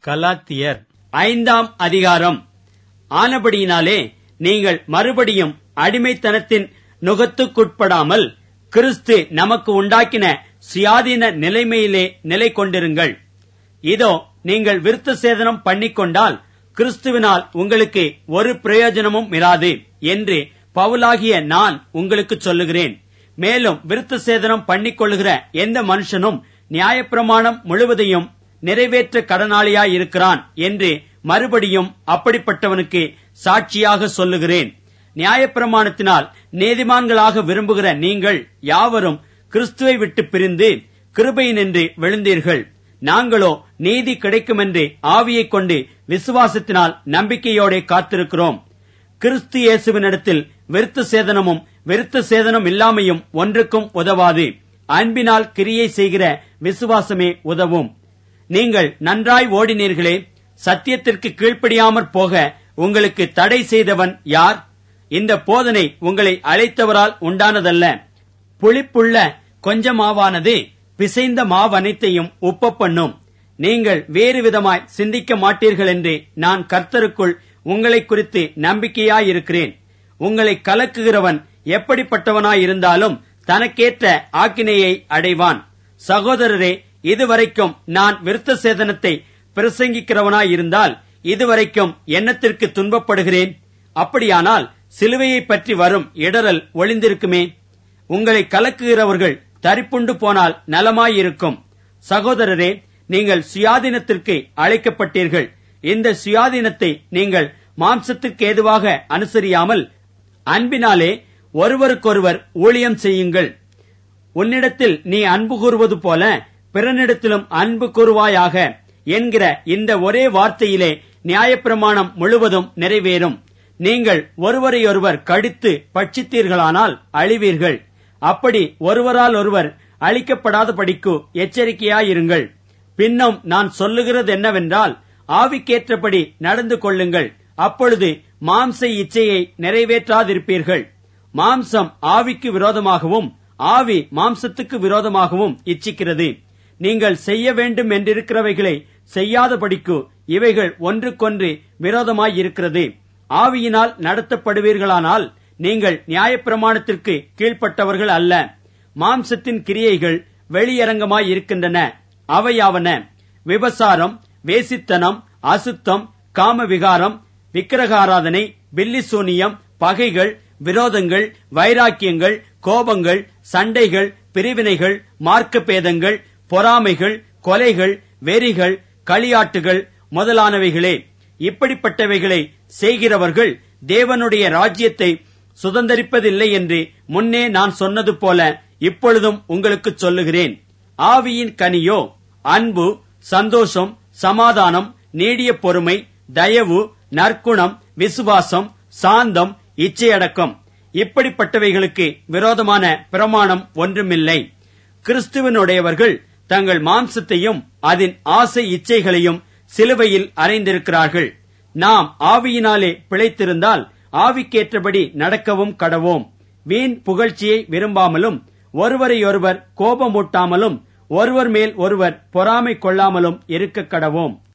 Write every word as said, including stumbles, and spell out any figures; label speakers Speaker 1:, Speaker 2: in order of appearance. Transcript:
Speaker 1: கலாத்தியர் ஐந்தாம் அதிகாரம். ஆனபடியினாலே நீங்கள் மறுபடியும் அடிமைத்தனத்தின் நுகத்துக்குட்படாமல் கிறிஸ்து நமக்கு உண்டாக்கின சுயாதீன நிலைமையிலே நிலை கொண்டிருங்கள். இதோ நீங்கள் விருத்த சேதனம் பண்ணிக்கொண்டால் கிறிஸ்துவினால் உங்களுக்கு ஒரு பிரயோஜனமும் இராது என்று பவுலாகிய நான் உங்களுக்கு சொல்லுகிறேன். மேலும் விருத்த சேதனம் பண்ணிக்கொள்ளுகிற எந்த மனுஷனும் நியாயப்பிரமாணம் முழுவதையும் நிறைவேற்ற கடனாளியாயிருக்கிறான் என்று மறுபடியும் அப்படிப்பட்டவனுக்கு சாட்சியாக சொல்லுகிறேன். நியாயப்பிரமாணத்தினால் நீதிமான்களாக விரும்புகிற நீங்கள் யாவரும் கிறிஸ்துவை விட்டு பிரிந்து கிருபையினின்று விழுந்தீர்கள். நாங்களோ நீதி கிடைக்குமென்று ஆவியைக் கொண்டு விசுவாசத்தினால் நம்பிக்கையோட காத்திருக்கிறோம். கிறிஸ்து இயேசுவினிடத்தில் விருத்த சேதனமும் விருத்த சேதனம் இல்லாமையும் ஒன்றுக்கும் உதவாது. அன்பினால் கிரியை செய்கிற விசுவாசமே உதவும். நீங்கள் நன்றாய் ஓடினீர்களே, சத்தியத்திற்கு கீழ்ப்படியாமற் போக உங்களுக்கு தடை செய்தவன் யார்? இந்த போதனை உங்களை அழைத்தவரால் உண்டானதல்ல. புளிப்புள்ள கொஞ்ச மாவானது பிசைந்த மாவனைத்தையும் உப்ப பண்ணும். நீங்கள் வேறு விதமாய் சிந்திக்க மாட்டீர்கள் என்று நான் கர்த்தருக்குள் உங்களை குறித்து நம்பிக்கையாயிருக்கிறேன். உங்களை கலக்குகிறவன் எப்படிப்பட்டவனாயிருந்தாலும் தனக்கேற்ற ஆக்கினையை அடைவான். சகோதரரே, இதுவரைக்கும் நான் விருத்த சேதனத்தை பிரசங்கிக்கிறவனாயிருந்தால் இதுவரைக்கும் என்னத்திற்கு துன்பப்படுகிறேன்? அப்படியானால் சிலுவையை பற்றி வரும் இடரல் ஒளிந்திருக்குமே. உங்களை கலக்குகிறவர்கள் தரிப்புண்டு போனால் நலமாயிருக்கும். சகோதரரே, நீங்கள் சுயாதீனத்திற்கு அழைக்கப்பட்டீர்கள். இந்த சுயாதீனத்தை நீங்கள் மாம்சத்திற்கு ஏதுவாக அனுசரியாமல் அன்பினாலே ஒருவருக்கொருவர் ஊழியம் செய்யுங்கள். உன்னிடத்தில் நீ அன்பு கூறுவது போல பிறனிடத்திலும் அன்பு கூறுவாயாக என்கிற இந்த ஒரே வார்த்தையிலே நியாயப்பிரமாணம் முழுவதும் நிறைவேறும். நீங்கள் ஒருவரையொருவர் கடித்து பட்சித்தீர்களானால் அழிவீர்கள். அப்படி ஒருவரால் ஒருவர் அழிக்கப்படாதபடிக்கு எச்சரிக்கையாயிருங்கள். பின்னும் நான் சொல்லுகிறது என்னவென்றால், ஆவிக்கேற்றபடி நடந்து கொள்ளுங்கள். அப்பொழுது மாம்ச இச்சையை நிறைவேற்றாதிருப்பீர்கள். மாம்சம் ஆவிக்கு விரோதமாகவும் ஆவி மாம்சத்துக்கு விரோதமாகவும் இச்சிக்கிறது. நீங்கள் செய்ய வேண்டும் என்றிருக்கிறவைகளை செய்யாதபடிக்கு இவைகள் ஒன்றுக்கொன்று விரோதமாயிருக்கிறது. ஆவியினால் நடத்தப்படுவீர்களானால் நீங்கள் நியாயப்பிரமாணத்திற்கு கீழ்ப்பட்டவர்கள் அல்ல. மாம்சத்தின் கிரியைகள் வெளியரங்கமாயிருக்கின்றன. அவையாவன: விபசாரம், வேசித்தனம், அசுத்தம், காமவிகாரம், விக்கிரகாராதனை, பில்லிசூனியம், பகைகள், விரோதங்கள், வைராக்கியங்கள், கோபங்கள், சண்டைகள், பிரிவினைகள், மார்க்கப்பேதங்கள், பொறாமைகள், கொலைகள், வெறிகள், களியாட்டுகள் முதலானவைகளே. இப்படிப்பட்டவைகளை செய்கிறவர்கள் தேவனுடைய ராஜ்யத்தை சுதந்தரிப்பதில்லை என்று முன்னே நான் சொன்னது போல இப்பொழுதும் உங்களுக்கு சொல்லுகிறேன். ஆவியின் கனியோ அன்பு, சந்தோஷம், சமாதானம், நீடிய பொறுமை, தயவு, நற்குணம், விசுவாசம், சாந்தம், இச்சையடக்கம். இப்படிப்பட்டவைகளுக்கு விரோதமான பிரமாணம் ஒன்றுமில்லை. கிறிஸ்துவனுடையவர்கள் தங்கள் மாம்சத்தையும் அதன் ஆசை இச்சைகளையும் சிலுவையில் அறைந்திருக்கிறார்கள். நாம் ஆவியினாலே பிழைத்திருந்தால் ஆவிக்கேற்றபடி நடக்கவும் கடவோம். வீண் புகழ்ச்சியை விரும்பாமலும் ஒருவரையொருவர் கோபமூட்டாமலும் ஒருவர் மேல் ஒருவர் பொறாமை கொள்ளாமலும் இருக்க கடவோம்.